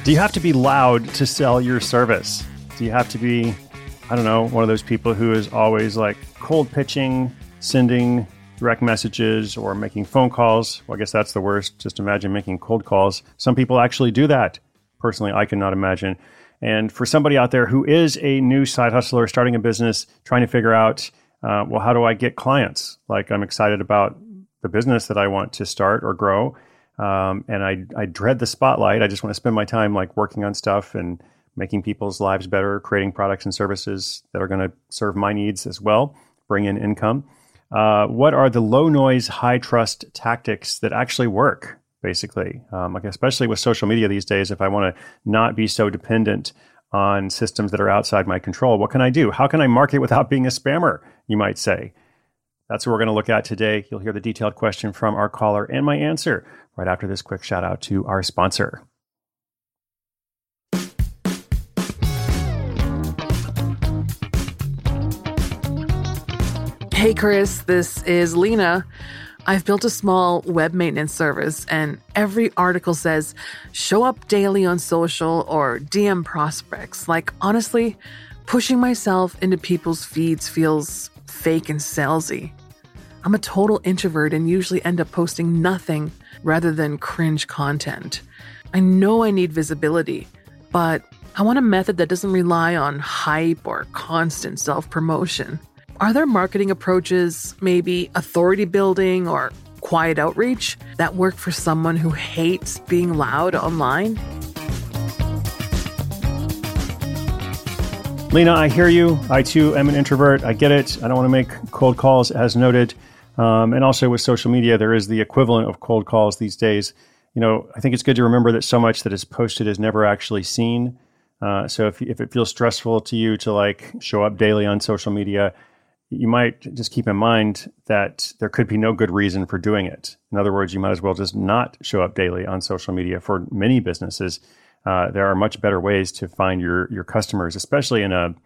Do you have to be loud to sell your service? Do you have to be, I don't know, one of those people who is always like cold pitching, sending direct messages or making phone calls? Well, I guess that's the worst. Just imagine making cold calls. Some people actually do that. Personally, I cannot imagine. And for somebody out there who is a new side hustler, starting a business, trying to figure out, well, how do I get clients? Like, I'm excited about the business that I want to start or grow. And I dread the spotlight. I just want to spend my time like working on stuff and making people's lives better, creating products and services that are going to serve my needs as well, bring in income. What are the low noise, high trust tactics that actually work, basically? Like especially with social media these days, if I want to not be so dependent on systems that are outside my control, what can I do? How can I market without being a spammer, you might say? That's what we're going to look at today. You'll hear the detailed question from our caller and my answer right after this quick shout out to our sponsor. Hey, Chris, this is Lena. I've built a small web maintenance service, and every article says, show up daily on social or DM prospects. Like, honestly, pushing myself into people's feeds feels fake and salesy. I'm a total introvert and usually end up posting nothing rather than cringe content. I know I need visibility, but I want a method that doesn't rely on hype or constant self-promotion. Are there marketing approaches, maybe authority building or quiet outreach, that work for someone who hates being loud online? Lena, I hear you. I too am an introvert. I get it. I don't want to make cold calls, as noted. And also with social media, there is the equivalent of cold calls these days. You know, I think it's good to remember that so much that is posted is never actually seen. So if it feels stressful to you to like show up daily on social media, you might just keep in mind that there could be no good reason for doing it. In other words, you might as well just not show up daily on social media. For many businesses, there are much better ways to find your customers, especially in a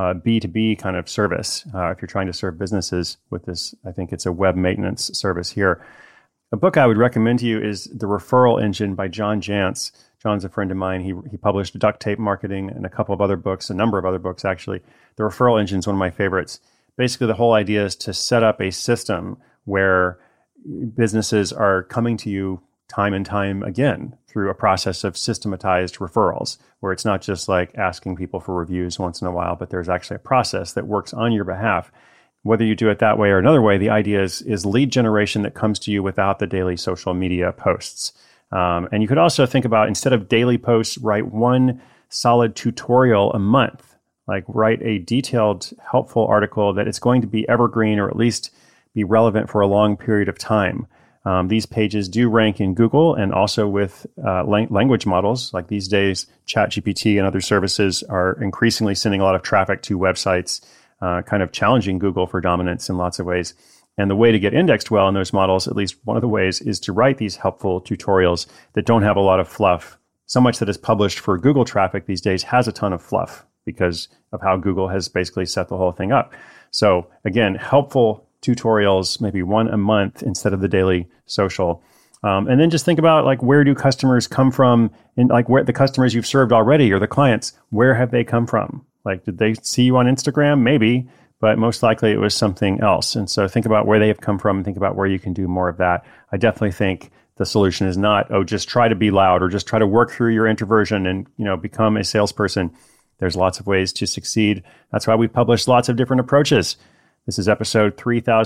B2B kind of service. If you're trying to serve businesses with this, I think it's a web maintenance service here. A book I would recommend to you is The Referral Engine by John Jantsch. John's a friend of mine. He published Duct Tape Marketing and a couple of other books, a number of other books actually. The Referral Engine is one of my favorites. Basically, the whole idea is to set up a system where businesses are coming to you time and time again through a process of systematized referrals, where it's not just like asking people for reviews once in a while, but there's actually a process that works on your behalf. Whether you do it that way or another way, the idea is lead generation that comes to you without the daily social media posts. And you could also think about, instead of daily posts, write one solid tutorial a month. Like write a detailed, helpful article that it's going to be evergreen or at least be relevant for a long period of time. These pages do rank in Google and also with language models. Like these days, ChatGPT and other services are increasingly sending a lot of traffic to websites, kind of challenging Google for dominance in lots of ways. And the way to get indexed well in those models, at least one of the ways, is to write these helpful tutorials that don't have a lot of fluff. So much that is published for Google traffic these days has a ton of fluff because of how Google has basically set the whole thing up. So again, helpful tutorials, maybe one a month instead of the daily social. And then just think about like, where do customers come from, and like where the customers you've served already or the clients, where have they come from? Like, did they see you on Instagram? Maybe, but most likely it was something else. And so think about where they have come from and think about where you can do more of that. I definitely think the solution is not, just try to be loud or just try to work through your introversion and, become a salesperson. There's lots of ways to succeed. That's why we publish lots of different approaches. This is episode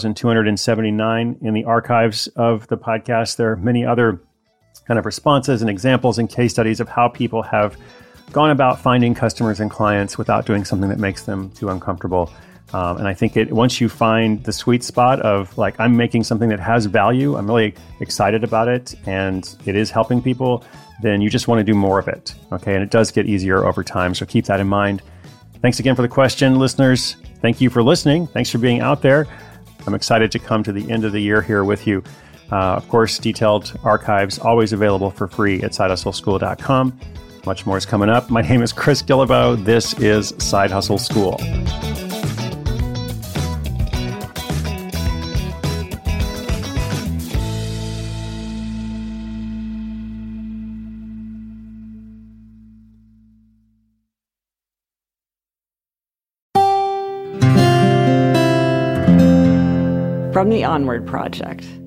3279 in the archives of the podcast. There are many other kind of responses and examples and case studies of how people have gone about finding customers and clients without doing something that makes them too uncomfortable. And I think once you find the sweet spot of like, I'm making something that has value, I'm really excited about it, and it is helping people, then you just want to do more of it. Okay. And it does get easier over time. So keep that in mind. Thanks again for the question, listeners. Thank you for listening. Thanks for being out there. I'm excited to come to the end of the year here with you. Of course, detailed archives always available for free at sidehustleschool.com. Much more is coming up. My name is Chris Guillebeau. This is Side Hustle School. From the Onward Project.